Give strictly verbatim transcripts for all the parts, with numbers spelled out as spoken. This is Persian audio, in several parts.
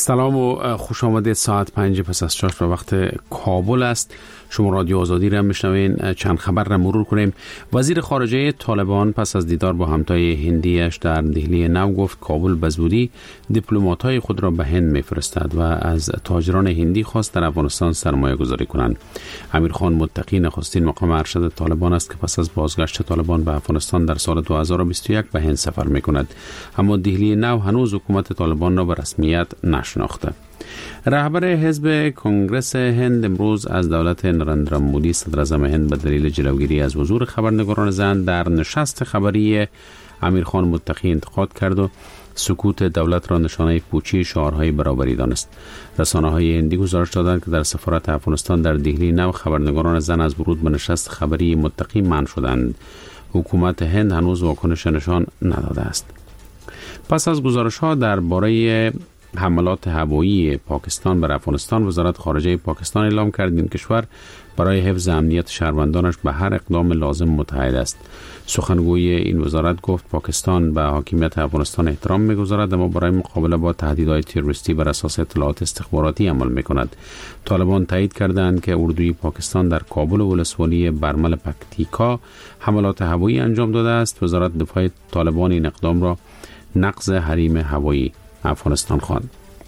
سلام و خوش آمدید. ساعت پنج پس از شش و وقت کابل است. شما رادیو آزادی را میشنوین. چند خبر را مرور کنیم. وزیر خارجه طالبان پس از دیدار با همتای هندیش در دهلی نو گفت کابل به زودی دیپلمات‌های خود را به هند میفرستد و از تاجران هندی خواست در افغانستان سرمایه گذاری کنند. امیرخان متقی نخستین مقام ارشد طالبان است که پس از بازگشت طالبان به افغانستان در سال دو هزار و بیست و یک به هند سفر میکند، اما دهلی نو هنوز حکومت طالبان را به رسمیت نشناخته. رهبر حزب کنگرس هند امروز از دولت نریندرا مودی صدر اعظم هند به دلیل جلوگیری از حضور خبرنگاران زن در نشست خبری امیرخان متقی انتقاد کرد و سکوت دولت را نشانه پوچی شعارهای برابری دانست. رسانه‌های هندی گزارش دادند که در سفارت افغانستان در دهلی نو خبرنگاران زن از ورود به نشست خبری متقی منع شدند. حکومت هند هنوز واکنش نشان نداده است. پس از گزارش‌ها درباره حملات هوایی پاکستان بر افغانستان، وزارت خارجه پاکستان اعلام کرد این کشور برای حفظ امنیت شهروندانش به هر اقدام لازم متحد است. سخنگوی این وزارت گفت پاکستان به حاکمیت افغانستان احترام می‌گذارد، اما برای مقابله با تهدیدهای تروریستی بر اساس اطلاعات استخباراتی عمل می‌کند. طالبان تایید کردند که اردوی پاکستان در کابل و ولسوالی برمل پکتیکا حملات هوایی انجام داده است. وزارت دفاع طالبان این اقدام را نقض حریم هوایی افغانستان خواند.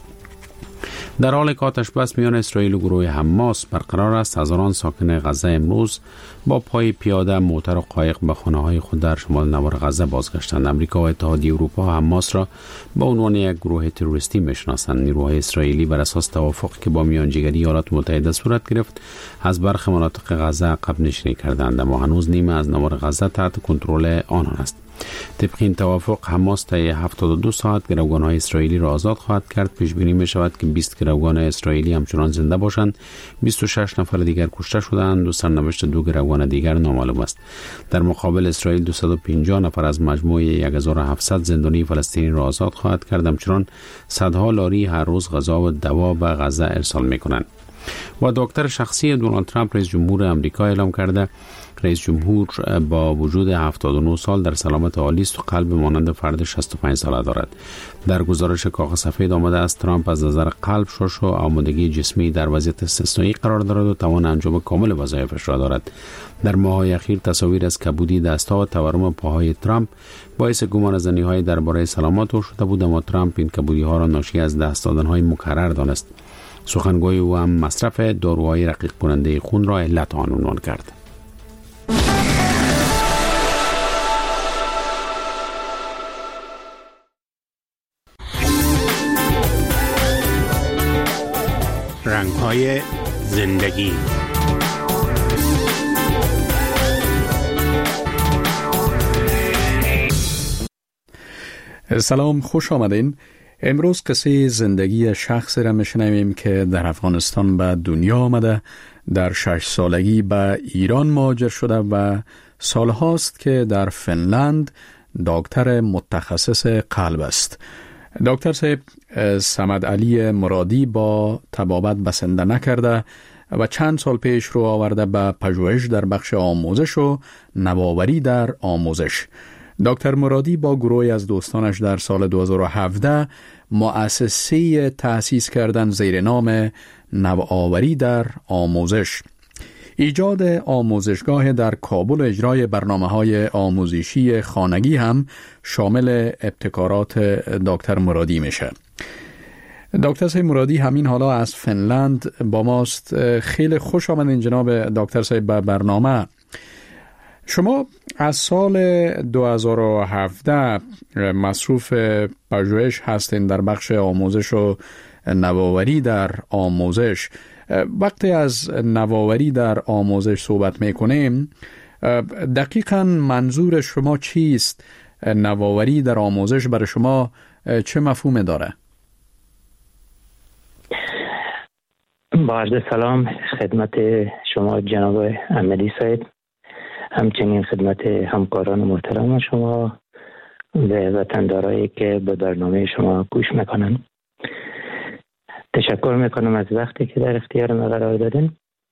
در حال که آتش بس میان اسرائیل و گروه حماس برقرار است، هزاران ساکن غزه امروز با پای پیاده، موتر و قایق به خانه‌های خود در شمال نوار غزه بازگشتند. امریکا و اتحادیه اروپا حماس را به عنوان یک گروه تروریستی میشناسند. نیروهای اسرائیلی بر اساس توافقی که با میانجیگری ایالات متحده صورت گرفت از برخی مناطق غزه عقب نشینی کردند، اما هنوز نیمه از نوار غزه تحت کنترل آنان است. طبق این توافق حماس طی هفتاد و دو ساعت گروگان‌های اسرائیلی را آزاد خواهد کرد. پیش بینی می شود که بیست گروگان اسرائیلی همچنان زنده باشند. بیست و شش نفر دیگر کشته شدند و سرنوشت دو گروگان دیگر نامعلوم است. در مقابل اسرائیل دویست و پنجاه نفر از مجموع یک هزار و هفتصد زندانی فلسطینی را آزاد خواهد کرد. همچنان صدها لاری هر روز غذا و دوا به غزه ارسال می کنند. و دکتر شخصی دونالد ترامپ رئیس جمهور آمریکا اعلام کرده رئیس جمهور با وجود هفتاد و نه سال در سلامت عالی است و قلب مانند فرد شصت و پنج ساله دارد. در گزارش کاغذ سفید آمده است ترامپ از نظر قلب، شش و آمادگی جسمی در وضعیت استثنایی قرار دارد و توان انجام کامل وظایفش را دارد. در ماه‌های اخیر تصاویر از کبودی دست‌ها و تورم پاهای ترامپ باعث گمان زنی‌های درباره سلامت او شده بود، اما ترامپ این کبودی‌ها را ناشی از دست دادن‌های مکرر دانست. سخنگوی او هم مصرف داروهای رقیق کننده خون را علت آن عنوان کرد. رنگ‌های زندگی. سلام، خوش آمدین. امروز قصه زندگی شخصی را میشنویم که در افغانستان به دنیا آمده، در شش سالگی به ایران مهاجر شده و سالهاست که در فنلند دکتر متخصص قلب است. دکتر صاحب صمد علی مرادی با طبابت بسنده نکرده و چند سال پیش رو آورده به پژوهش در بخش آموزش و نوآوری در آموزش. دکتر مرادی با گروهی از دوستانش در سال دو هزار و هفده مؤسسه تأسیس کردن زیر نام نوآوری در آموزش. ایجاد آموزشگاه در کابل و اجرای برنامه‌های آموزشی خانگی هم شامل ابتکارات دکتر مرادی میشه. دکتر صاحب مرادی همین حالا از فنلند با ماست. خیلی خوش آمدین جناب دکتر صاحب به برنامه. شما از سال دو هزار و هفده مصروف پژوهش هستین در بخش آموزش و نوآوری در آموزش. وقتی از نوآوری در آموزش صحبت میکنیم، دقیقاً منظور شما چیست؟ نوآوری در آموزش برای شما چه مفهوم داره؟ با عرض سلام خدمت شما جناب احمدی صاحب، همچنین خدمت همکاران محترم شما و وطندارایی که به برنامه شما گوش میکنن. تشکر میکنم از وقتی که در اختیار ما قرار دادن.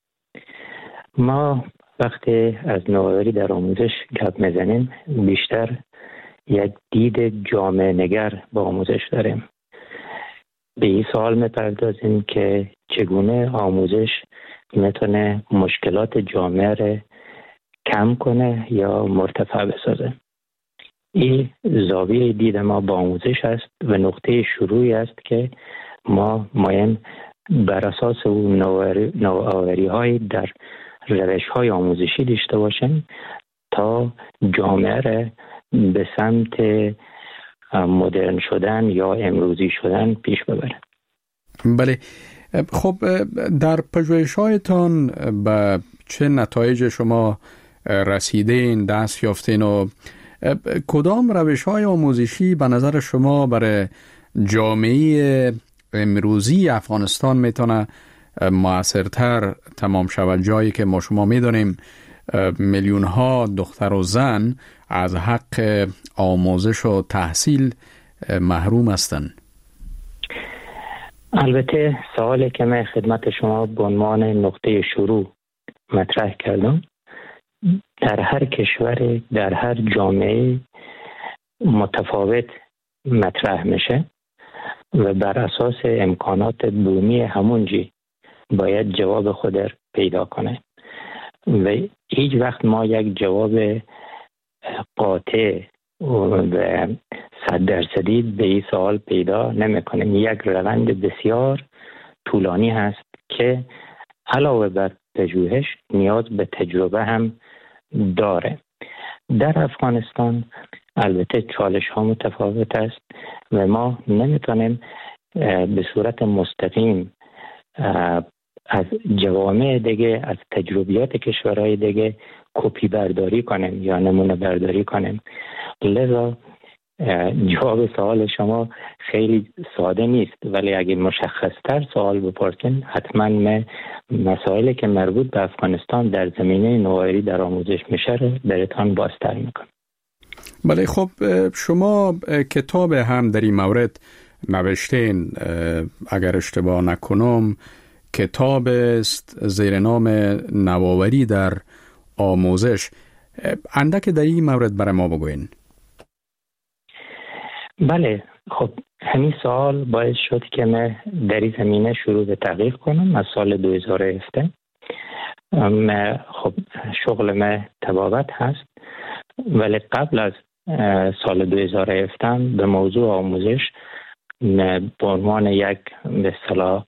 ما وقتی از نوآوری در آموزش گپ میزنیم بیشتر یک دید جامعه نگر با آموزش داریم. به این سوال میپردازیم که چگونه آموزش میتونه مشکلات جامعه را کم کنه یا مرتفع بسازه. این زاویه دید ما با آموزش است و نقطه شروعی است که ما مایم بر اساس اون نوآوری های در روش های آموزشی داشته باشیم تا جامعه را به سمت مدرن شدن یا امروزی شدن پیش ببره. بله، خب در پژوهش‌هایتان به چه نتایج شما رسیدین، دست یافتین و کدام روش‌های آموزشی به نظر شما برای جامعه امروزی افغانستان میتونه مؤثرتر تمام شود، جایی که ما شما میدونیم میلیون ها دختر و زن از حق آموزش و تحصیل محروم هستند؟ البته سوالی که من خدمت شما به عنوان نقطه شروع مطرح کردم در هر کشور، در هر جامعه متفاوت مطرح میشه و بر اساس امکانات بومی همونجی باید جواب خود پیدا کنه و هیچ وقت ما یک جواب قاطع و صد درصدی به این سوال پیدا نمی کنیم. یک روند بسیار طولانی هست که علاوه بر پژوهش نیاز به تجربه هم داره. در افغانستان البته چالش ها متفاوت است و ما نمیتونیم به صورت مستقیم از جوامع دیگه، از تجربیات کشورهای دیگه کپی برداری کنیم یا نمونه برداری کنیم. لذا جواب سوال شما خیلی ساده نیست، ولی اگه مشخصتر سوال بپرسین حتما من مسائلی که مربوط به افغانستان در زمینه نوآوری در آموزش میشه رو براتون بازتر میکنم. بله، خب شما کتاب هم در این مورد نوشتین، اگر اشتباه نکنم کتاب است زیر نام نوآوری در آموزش. اندک در این مورد برای ما بگوین. بله، خب همین سال باعث شد که من در این زمینه شروع به تحقیق کنم. از سال دو هزار و هفده من خب شغل من طبابت هست، ولی قبل از سال دو هزار و هفده به موضوع آموزش به عنوان یک به اصطلاح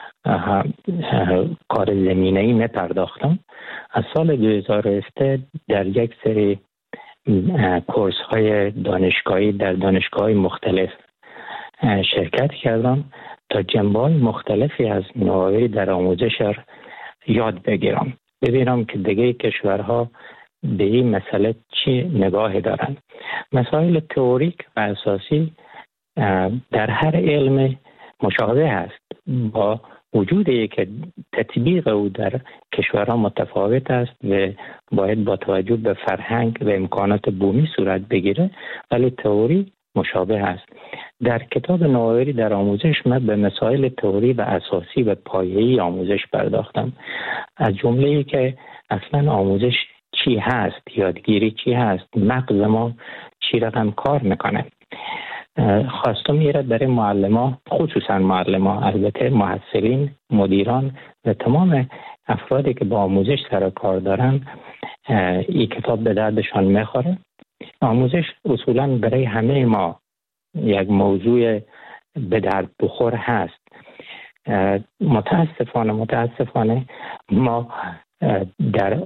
کار زمینه‌ای نپرداختم. از سال دو هزار و هفده در یک سری کورس های دانشگاهی در دانشگاه های مختلف شرکت کردم تا جنبه‌های مختلفی از نوآوری در آموزش یاد بگیرم، ببینم که دیگه کشورها به این مسئله چی نگاهی دارن. مسائل تئوریک و اساسی در هر علم مشابه است، با وجودی که تطبیق او در کشورها متفاوت است و باید با توجه به فرهنگ و امکانات بومی صورت بگیره، ولی تئوری مشابه است. در کتاب نوآوری در آموزش من به مسائل تئوری و اساسی و پایه‌ای آموزش پرداختم، از جمله که اصلا آموزش چی هست، یادگیری چی هست، مغز ما چی رقم کار میکنه. خواستم میره برای معلمان، خصوصا معلمان، البته محصلین، مدیران و تمام افرادی که با آموزش سر کار دارن این کتاب به دردشان میخوره. آموزش اصولا برای همه ما یک موضوع به درد بخور هست. متاسفانه متاسفانه ما در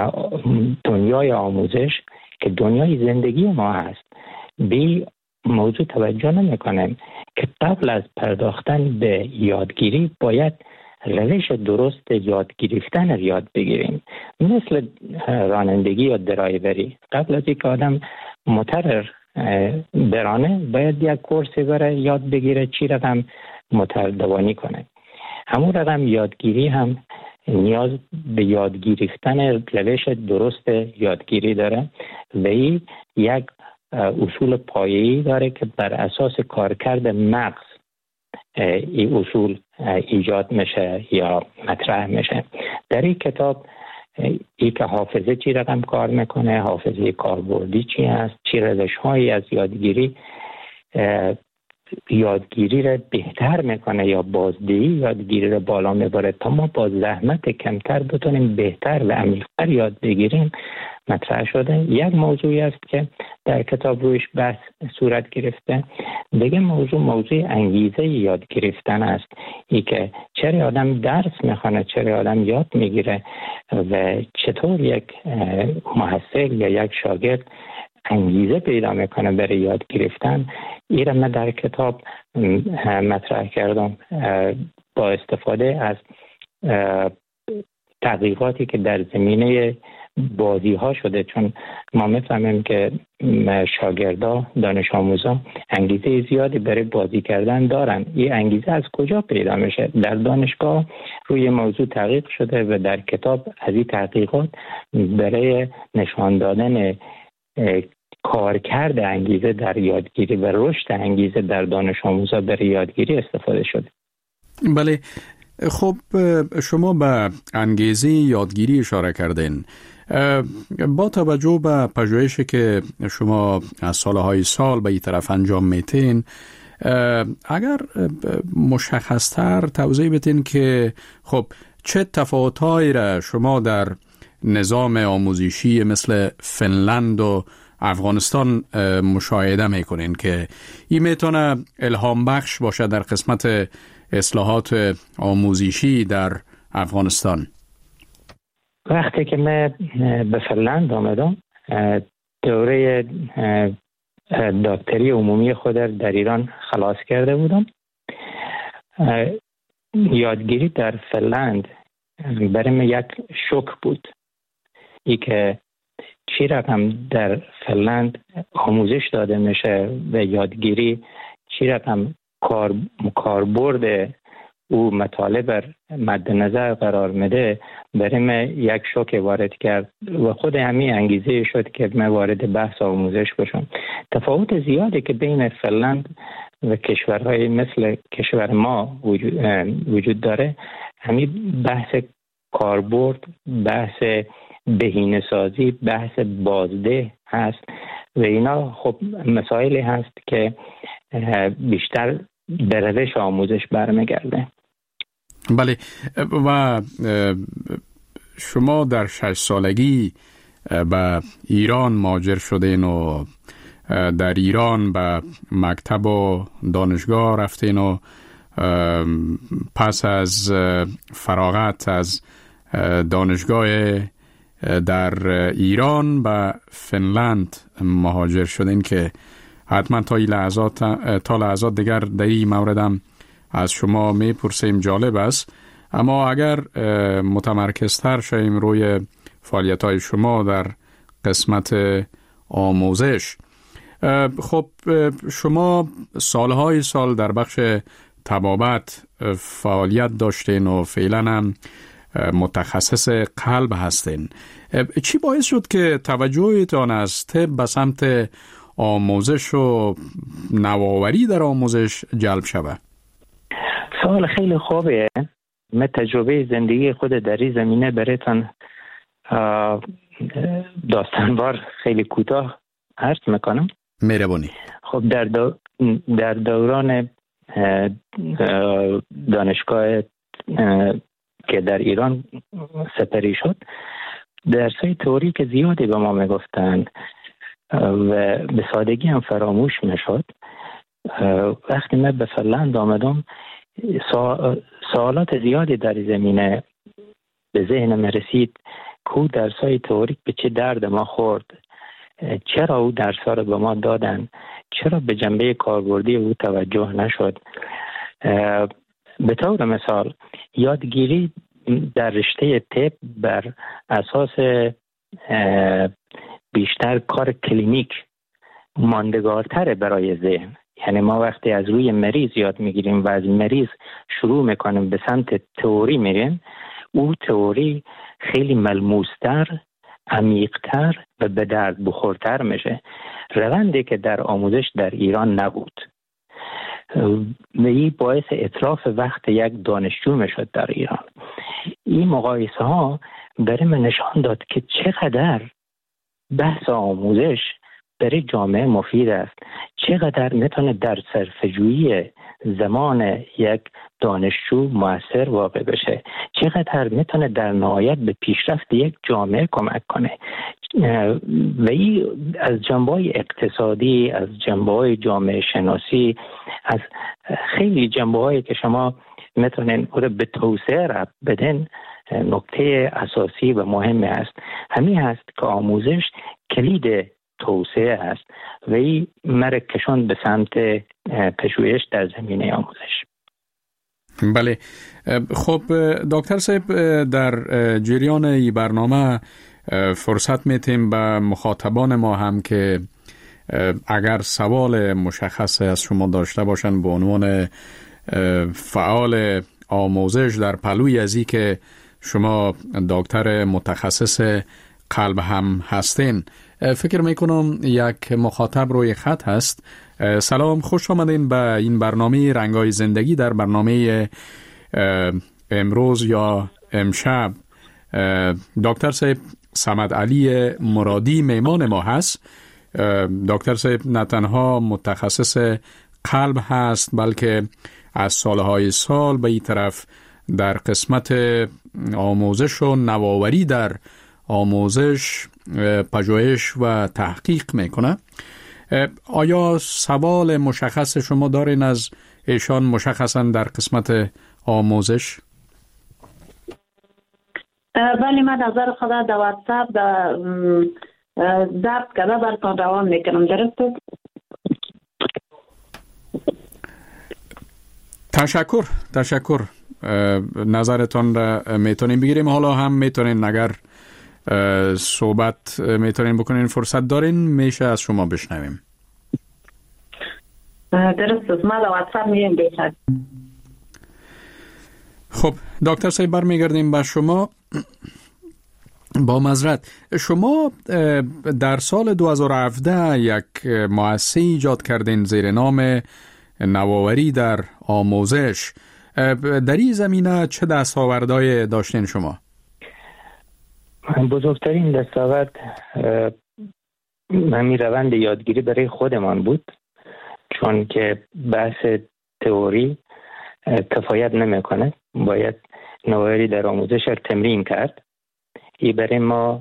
دنیای آموزش که دنیای زندگی ما هست به موضوع توجه نمی کنیم که قبل از پرداختن به یادگیری باید روش درست یاد گرفتن یاد بگیریم. مثل رانندگی یا درایوری، قبل از اینکه آدم موتور برانه باید یک کورسی برای یاد بگیره چی رقم موتور دوانی کنه. همون رقم یادگیری هم نیاز به یاد گرفتن روش درست یادگیری داره و این یک اصول پایه‌ای داره که بر اساس کارکرد مغز این اصول ایجاد میشه یا مطرح میشه. در این کتاب ای که حافظه چی رقم کار میکنه، حافظه کاربردی چی هست، چی روش هایی از یادگیری یادگیری را بهتر میکنه یا بازدهی یادگیری را بالا میبره تا ما با زحمت کمتر بتونیم بهتر و عمیق‌تر یاد بگیریم مطرح شده. یک موضوعی است که در کتاب رویش بحث صورت گرفته. دیگه موضوع موضوع انگیزه یاد گرفتن است. ای که چرا آدم درس میخونه، چرا آدم یاد میگیره و چطور یک محصل یا یک شاگرد انگیزه پیدا میکنه برای یاد گرفتن. این را من در کتاب مطرح کردم با استفاده از تحقیقاتی که در زمینه بازی ها شده، چون ما میفهمیم که شاگردا، دانش آموزا انگیزه زیادی برای بازی کردن دارن. این انگیزه از کجا پیدا میشه؟ در دانشگاه روی موضوع تحقیق شده و در کتاب از این تحقیقات برای نشان دادن کارکرد انگیزه در یادگیری و رشد انگیزه در دانش آموزا برای یادگیری استفاده شده. بله، خب شما به انگیزه یادگیری اشاره کردین. با توجه به پژوهشی که شما از سالهای سال به این طرف انجام میتین، اگر مشخصتر توضیح بدین که خب چه تفاوت‌هایی را شما در نظام آموزشی مثل فنلند و افغانستان مشاهده میکنین که این میتونه الهام بخش باشه در قسمت اصلاحات آموزشی در افغانستان؟ وقتی که من به فنلند آمدم، دوره دکتری عمومی خود در ایران خلاص کرده بودم. یادگیری در فنلند برای من یک شوک بود. ای که چی رقم در فنلند آموزش داده میشه و یادگیری چی رقم کار کاربرد او مطالب مد نظر قرار میده، برای من یک شوک وارد کرد و خود همین انگیزه شد که من وارد بحث آموزش بشم. تفاوت زیادی که بین فنلند و کشورهای مثل کشور ما وجود, وجود داره، همین بحث کاربرد، بحث بهینه سازی، بحث بازده هست و اینا خب مسائلی هست که بیشتر به روش آموزش برمیگرده. بله، و شما در شش سالگی به ایران مهاجر شدین و در ایران به مکتب و دانشگاه رفتین و پس از فراغت از دانشگاه در ایران به فنلند مهاجر شدین که حتما تا لحظات تا لحظات دیگر در این موردم از شما میپرسیم، جالب است. اما اگر متمرکزتر شویم روی فعالیت‌های شما در قسمت آموزش، خب شما سالهای سال در بخش طبابت فعالیت داشتین و فعلا هم متخصص قلب هستین. چی باعث شد که توجهتان از طب به سمت آموزش و نوآوری در آموزش جلب شود؟ سوال خیلی خوبه. من تجربه زندگی خود در این زمینه برایتان داستانوار خیلی کوتاه عرض میکنم. مهربانی. خب در دو در دوران دانشگاه که در ایران سپری شد، درسای تئوریک زیادی به ما میگفتند و به سادگی هم فراموش میشد. وقتی من به فنلند آمدم، سوالات زیادی در زمینه به ذهن من رسید که درسای تئوریک به چه درد ما خورد، چرا او درس‌ها رو به ما دادن، چرا به جنبه کاربردی او توجه نشد. به طور مثال یادگیری در رشته طب بر اساس بیشتر کار کلینیک ماندگارتره برای ذهن. یعنی ما وقتی از روی مریض یاد میگیریم و از مریض شروع میکنیم به سمت تئوری میریم، او تئوری خیلی ملموستر، عمیقتر و به درد بخورتر میشه. روندی که در آموزش در ایران نبود و این باعث اتلاف وقت یک دانشجو میشد در ایران. این مقایسه ها برای من نشان داد که چقدر بحث آموزش برای جامعه مفید است، چقدر میتونه در صرفه‌جویی زمان یک دانشجو مؤثر واقع بشه، چقدر میتونه در نهایت به پیشرفت یک جامعه کمک کنه. و این از جنبه‌های اقتصادی، از جنبه‌های جامعه شناسی، از خیلی جنبه‌هایی که شما میتونین او به توسعه ربط بدن، نکته اساسی و مهم است. همین هست که آموزش کلید توسعه است و این مرکشان به سمت پژوهش در زمینه آموزش. بله. خب دکتر صاحب، در جریان این برنامه فرصت میتیم به مخاطبان ما هم که اگر سوال مشخص از شما داشته باشن به عنوان فعال آموزش در پلوی ازی که شما دکتر متخصص قلب هم هستین، فکر میکنم یک مخاطب روی خط هست. سلام، خوش آمدین به این برنامه رنگای زندگی. در برنامه امروز یا امشب دکتر صاحب صمد علی مرادی میمان ما هست. دکتر صاحب نه تنها متخصص قلب هست بلکه از سالهای سال به این طرف در قسمت آموزش و نوآوری در آموزش پژوهش و تحقیق میکنه. آیا سوال مشخص شما دارین از ایشان مشخصا در قسمت آموزش؟ بله، من نظر خدا در واتساپ در ضبط کرده براتون روان میکنم. درسته؟ تشکر تشکر نظرتون را میتونیم بگیریم. حالا هم میتونین اگر صحبت میتونین بکنین، فرصت دارین، میشه از شما بشنویم. درست است، من در واتساپ میگم بهتر. خب دکتر صاحب برمیگردیم به شما. با معذرت، شما در سال دو هزار و هفده یک مؤسسه ایجاد کردین زیر نام نوآوری در آموزش. در این زمینه چه دستاوردهای داشتین شما؟ بزرگترین دستاورد همین روند یادگیری برای خودمان بود، چون که بحث تئوری کفایت نمیکنه، باید نوآوری در آموزش را تمرین کرد. این برای ما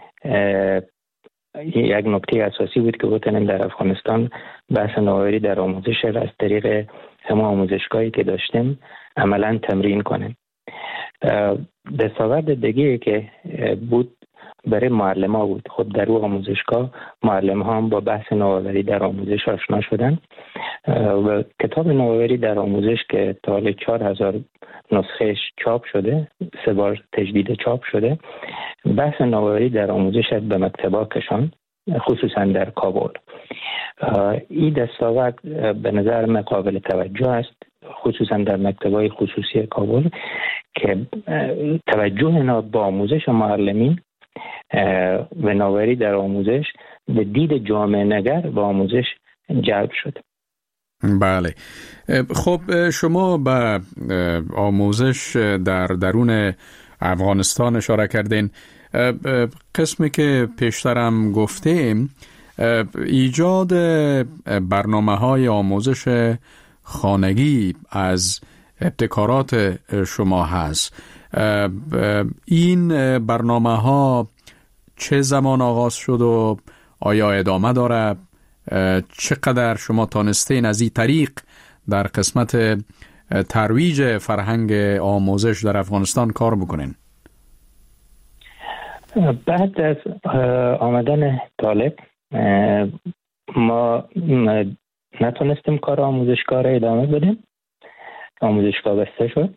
یک نکته اساسی بود که بتونیم در افغانستان بحث نوآوری در آموزش را از طریق همه آموزشگاهی که داشتیم عملا تمرین کنیم. دستاورد دیگه که بود برای معلم ها بود. خب در او آموزشگاه معلم ها هم با بحث نوآوری در آموزش آشنا شدن و کتاب نوآوری در آموزش که تا حالا چهار هزار نسخهش چاپ شده، سه بار تجدید چاپ شده، بحث نوآوری در آموزش به مکتبا کشان، خصوصا در کابل. این دستاورد به نظر من قابل توجه است، خصوصا در مکتبای خصوصی کابل که توجه اینا با آموزش معلمین و نوآوری در آموزش به دید جامعه نگر با آموزش جلب شد. بله. خب شما به آموزش در درون افغانستان اشاره کردین. قسمی که پیشترم گفتیم ایجاد برنامه‌های آموزش خانگی از ابتکارات شما هست. این برنامه‌ها چه زمان آغاز شد و آیا ادامه داره؟ چقدر شما تانستین از این طریق در قسمت ترویج فرهنگ آموزش در افغانستان کار بکنین؟ بعد از آمدن طالب ما نتونستیم کار آموزشگاه را ادامه بدیم، آموزشگاه بسته شد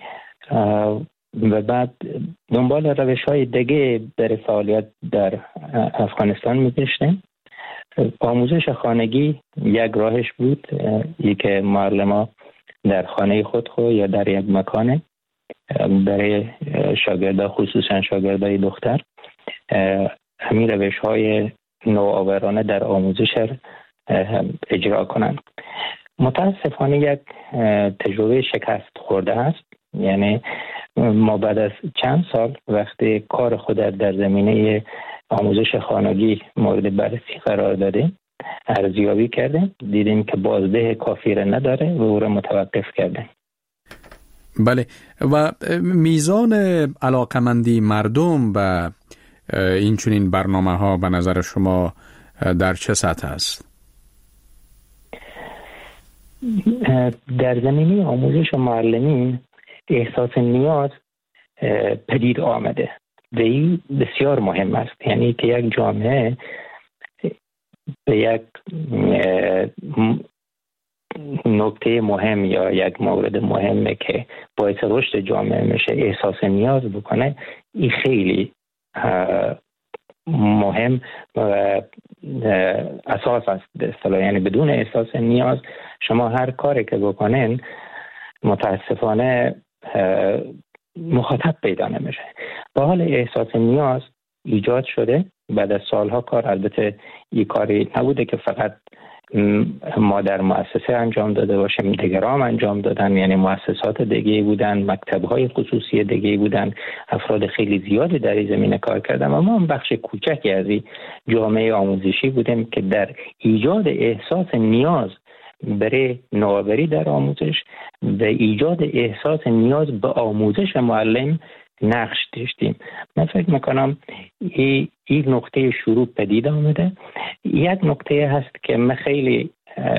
و بعد دنبال روش های دیگه برای فعالیت در افغانستان می‌گشتیم. آموزش خانگی یک راهش بود، ای که معلم‌ها در خانه خود خود یا در یک مکان برای شاگردا، خصوصا شاگردای دختر، همین روش های نوآورانه در آموزش اجرا کنند. متاسفانه یک تجربه شکست خورده است. یعنی ما بعد از چند سال وقتی کار خود در زمینه آموزش خانگی مورد بررسی قرار دادیم، ارزیابی کردیم، دیدیم که بازده کافی را نداره و او را متوقف کردیم. بله، و میزان علاقمندی مردم و این چنین برنامه ها به نظر شما در چه سطح است؟ در زمینه آموزش معلمین احساس نیاز پدید آمده و این بسیار مهم است. یعنی که یک جامعه به یک نکته مهم یا یک مورد مهمه که باعث رشد جامعه میشه احساس نیاز بکنه، این خیلی مهم و اساس است به اصطلاح. یعنی بدون احساس نیاز شما هر کاری که بکنین متاسفانه مخاطب پیدا نمیشه. با حال احساس نیاز ایجاد شده بعد از سالها کار. البته این کاری نبوده که فقط ما در مؤسسه انجام داده باشیم، دیگران انجام دادن، یعنی مؤسسات دیگه بودن، مکتب‌های خصوصی دیگه بودن، افراد خیلی زیادی در این زمینه کار کردن و ما هم بخش کوچکی از این جامعه آموزشی بودیم که در ایجاد احساس نیاز برای نوآوری در آموزش و ایجاد احساس نیاز به آموزش معلم نقش داشتیم. من فکر میکنم این این نقطه شروع پدید آمده. یک نقطه هست که من خیلی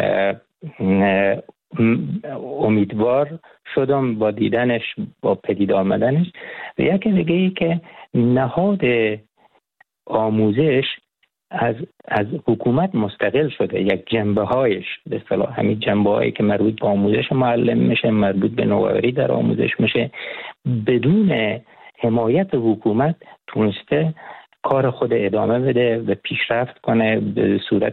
امیدوار شدم با دیدنش، با پدید آمدنش. و یک دیگه ای که نهاد آموزش از از حکومت مستقل شده. یک جنبه هایش به اصطلاح همین جنبه هایی که مربوط به آموزش معلم میشه، مربوط به نوآوری در آموزش میشه، بدون حمایت حکومت تونسته کار خود ادامه بده و پیشرفت کنه به صورت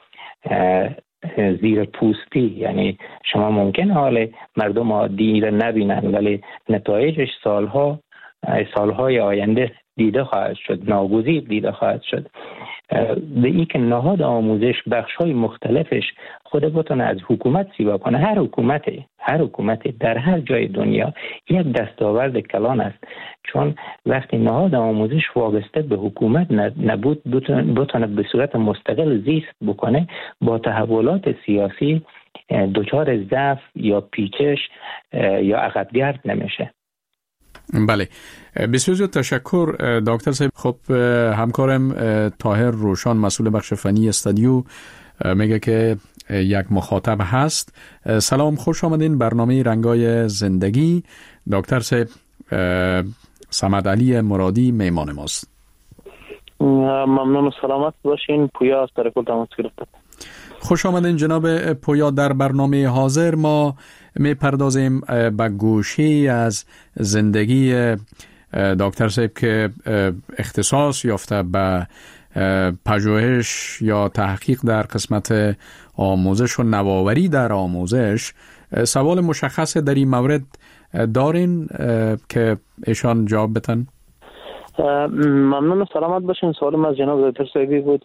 زیر پوستی. یعنی شما ممکن حال مردم عادی را نبینن ولی نتایجش سالها سالهای آینده دیده خواهد شد، ناگزیر دیده خواهد شد. به این که نهاد آموزش بخش‌های مختلفش خود بتونه از حکومت سیوا کنه. هر حکومتی هر حکومتی در هر جای دنیا یک دستاورد کلان است، چون وقتی نهاد آموزش وابسته به حکومت نبود بتونه به صورت مستقل زیست بکنه، با تحولات سیاسی دچار ضعف یا پیچش یا عقب‌گرد نمیشه. بله، بسیار زیاد تشکر دکتر صاحب. خب همکارم طاهر روشان مسئول بخش فنی استودیو میگه که یک مخاطب هست. سلام، خوش آمدین برنامه رنگای زندگی. دکتر صاحب صمد علی مرادی میمان ماست. ممنون و سلامت باشین. پویا از ترکل تماس گرفتم. خوش آمدین جناب پویا. در برنامه حاضر ما می پردازیم به گوشی از زندگی دکتر صاحب که اختصاص یافته به پژوهش یا تحقیق در قسمت آموزش و نوآوری در آموزش. سوال مشخص در این مورد دارین که ایشان جواب بدن؟ ممنون و سلامت باشین. سوالم از جناب دکتر صاحبی بود.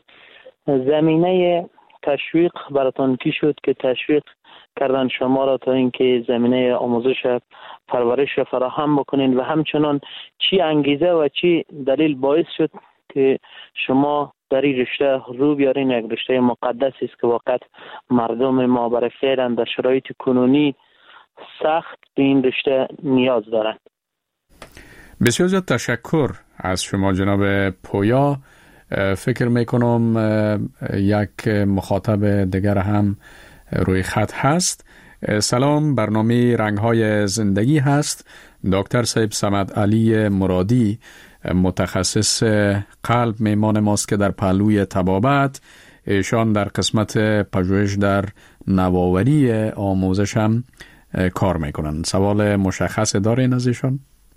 زمینه تشویق براتون کی شد که تشویق کردن شما را تا اینکه زمینه آموزش پرورش فراهم بکنین و همچنان چی انگیزه و چی دلیل باعث شد که شما در این رشته رو بیارین؟ یک رشته مقدسی است که واقعا مردم ما برای فعلا در شرایط کنونی سخت به این رشته نیاز دارند. بسیار زیاد تشکر از شما جناب پویا. فکر میکنم یک مخاطب دیگر هم روی خط هست. سلام، برنامه رنگهای زندگی هست. دکتر صاحب صمد علی مرادی متخصص قلب میمان ماست که در پهلوی طبابت. ایشان در قسمت پژوهش در نوآوری آموزش هم کار میکنن. سوال مشخص دارین از ایشان؟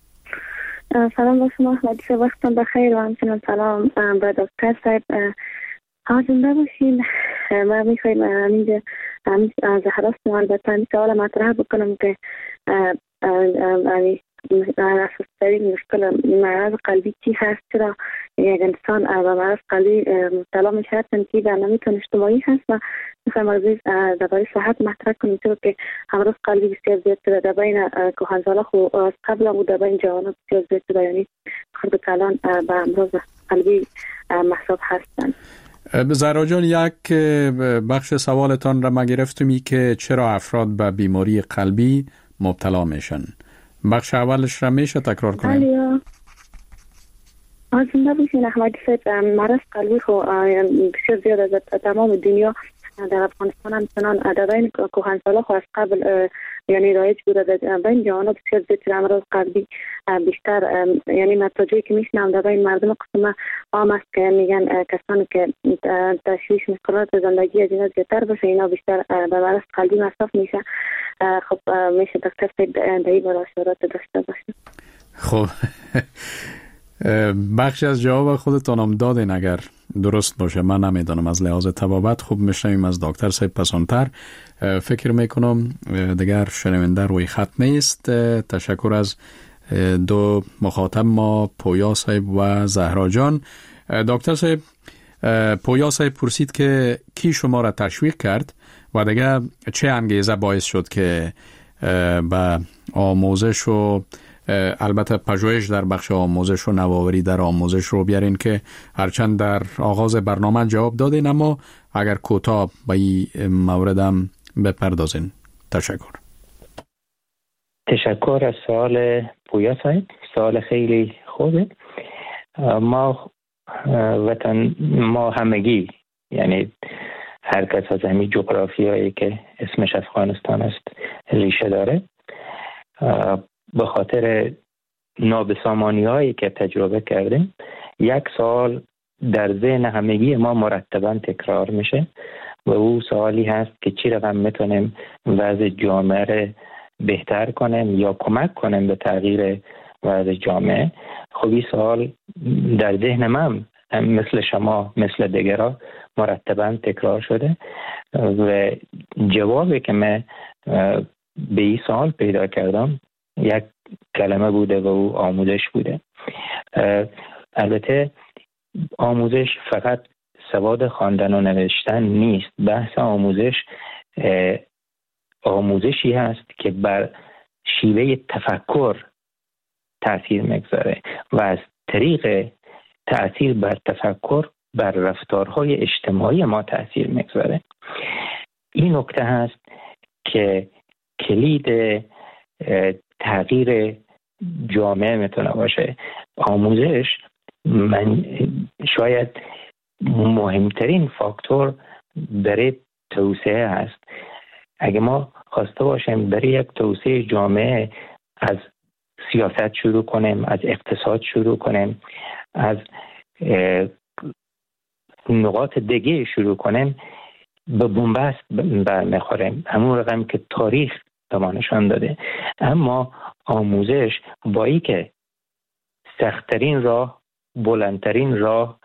سلام با شما، حدیث وقتتون بخیر و همچنان سلام به دکتر صاحب. آزنده باشین. من میخوایم اینجا از حراس البته سوال مطرح بکنم که اساس ترین مشکل مرض قلبی چی هست؟ چرا یک انسان به مرض قلبی مبتلا میشه که برنامه‌تون اجتماعی هست و میخوایم عزیز درباره صحت مطرح کنیم، چرا که امراض قلبی بسیار زیاد شده در بین کهنسالا خو از قبل بود، در بین جوانان بسیار زیاد شده، یعنی خود کلان به امراض قلبی محسوب هستند. زهرا جان، یک بخش سوالتان را ما گرفتمی که چرا افراد به بیماری قلبی مبتلا میشن. بخش اولش را میشه تکرار کنیم؟ بله. از زنده باشین احمدی صاحب، مرض قلبی خو بسیار زیاد از تمام دنیا در افغانستان هم چنان در بین کهنسالا خو از قبل یعنی رایج بوده. در بین جوانان بسیار زیاد که امراض قلبی بیشتر یعنی نتایجی که میشنم در بین مردم قسم عام است که میگن کسانی که تشویش مشکلات زندگی از اینا زیادتر باشه اینا بیشتر به مرض قلبی مصاب میشه. خب میشه دکتر صاحب در این باره اشارات داشته باشه؟ خب بخشی از جواب خودتان هم دادین اگر درست باشه، من نمیدونم. از لحاظ طبابت خوب میشنویم از دکتر صاحب پسانتر. فکر میکنم دیگر شنونده روی خط نیست. تشکر از دو مخاطب ما، پویا صاحب و زهرا جان. دکتر صاحب، پویا صاحب پرسید که کی شما را تشویق کرد و دیگه چه انگیزه باعث شد که به آموزش و البته پژوهش در بخش آموزش و نوآوری در آموزش رو بیارین که هرچند در آغاز برنامه جواب دادین، اما اگر کوتاه به این موردم بپردازین. تشکر. تشکر از سوال پویا صاحب. سوال خیلی خوبه. ما وطن ما همگی یعنی هر کس از همین جغرافیایی که اسمش افغانستان است ریشه داره. به خاطر نابسامانی هایی که تجربه کردیم یک سوال در ذهن همگی ما مرتبا تکرار میشه و او سوالی هست که چی رقم میتونیم وضع جامعه رو بهتر کنیم یا کمک کنیم به تغییر وضع جامعه. خب این سوال در ذهن من مثل شما مثل دیگرها مرتبا تکرار شده و جوابی که من به این سوال پیدا کردم یک کلمه بوده و او آموزش بوده. البته آموزش فقط سواد خواندن و نوشتن نیست. بحث آموزش آموزشی هست که بر شیوه تفکر تأثیر میگذاره و از طریق تأثیر بر تفکر بر رفتارهای اجتماعی ما تأثیر میگذاره. این نکته هست که کلید تغییر جامعه میتونه باشه. آموزش من شاید مهمترین فاکتور برای توسعه هست. اگه ما خواسته باشیم برای یک توسعه جامعه از سیاست شروع کنیم، از اقتصاد شروع کنیم، از نقاط دیگه شروع کنیم، به بنبست برمیخوریم، همون رقم که تاریخ به ما نشان داده. اما آموزش با ای که سخت‌ترین راه، بلندترین راه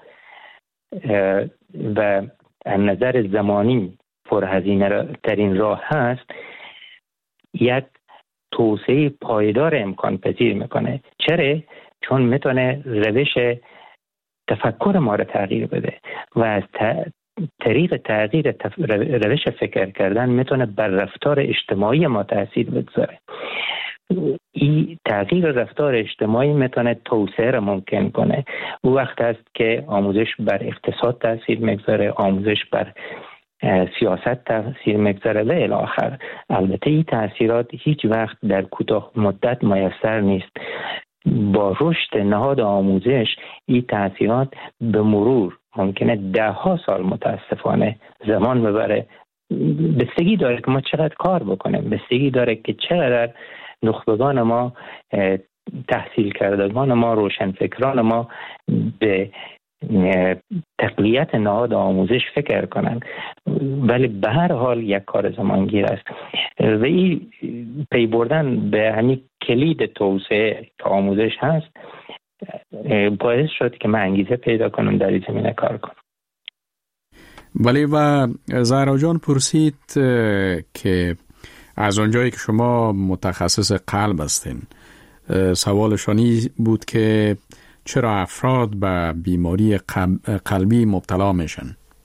و از نظر زمانی پرهزینه ترین راه هست، یک توسعه پایدار امکان پذیر میکنه. چرا؟ چون میتونه روش تفکر ما رو تغییر بده و از طریق تغییر تف... روش فکر کردن میتونه بر رفتار اجتماعی ما تاثیر بگذاره. این تغییر رفتار اجتماعی میتونه توسعه را ممکن کنه. او وقت است که آموزش بر اقتصاد تاثیر میگذاره، آموزش بر سیاست تاثیر میگذاره و الی آخر. البته این تاثیرات هیچ وقت در کوتاه مدت میسر نیست. با رشد نهاد آموزش این تاثیرات به مرور ممکنه ده ها سال متاسفانه زمان ببره. بستگی داره که ما چقدر کار بکنیم، بستگی داره که چقدر نخبگان ما، تحصیل کردگان ما، روشنفکران ما به تقویت نهاد آموزش فکر کنند. ولی به هر حال یک کار زمانگیر است و این پی بردن به همین کلید توسعه که آموزش هست باعث شد که من انگیزه پیدا کنم در این زمینه کار کنم. ولی و زهرا جان پرسید که از اونجایی که شما متخصص قلب هستین، سوالشانی بود که چرا افراد به بیماری قلبی مبتلا میشن؟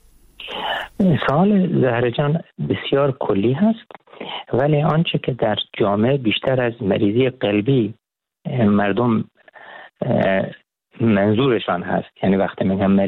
سوال زهرا جان بسیار کلی هست، ولی آنچه که در جامعه بیشتر از مریضی قلبی مردم منظورشان هست. یعنی وقتی میگم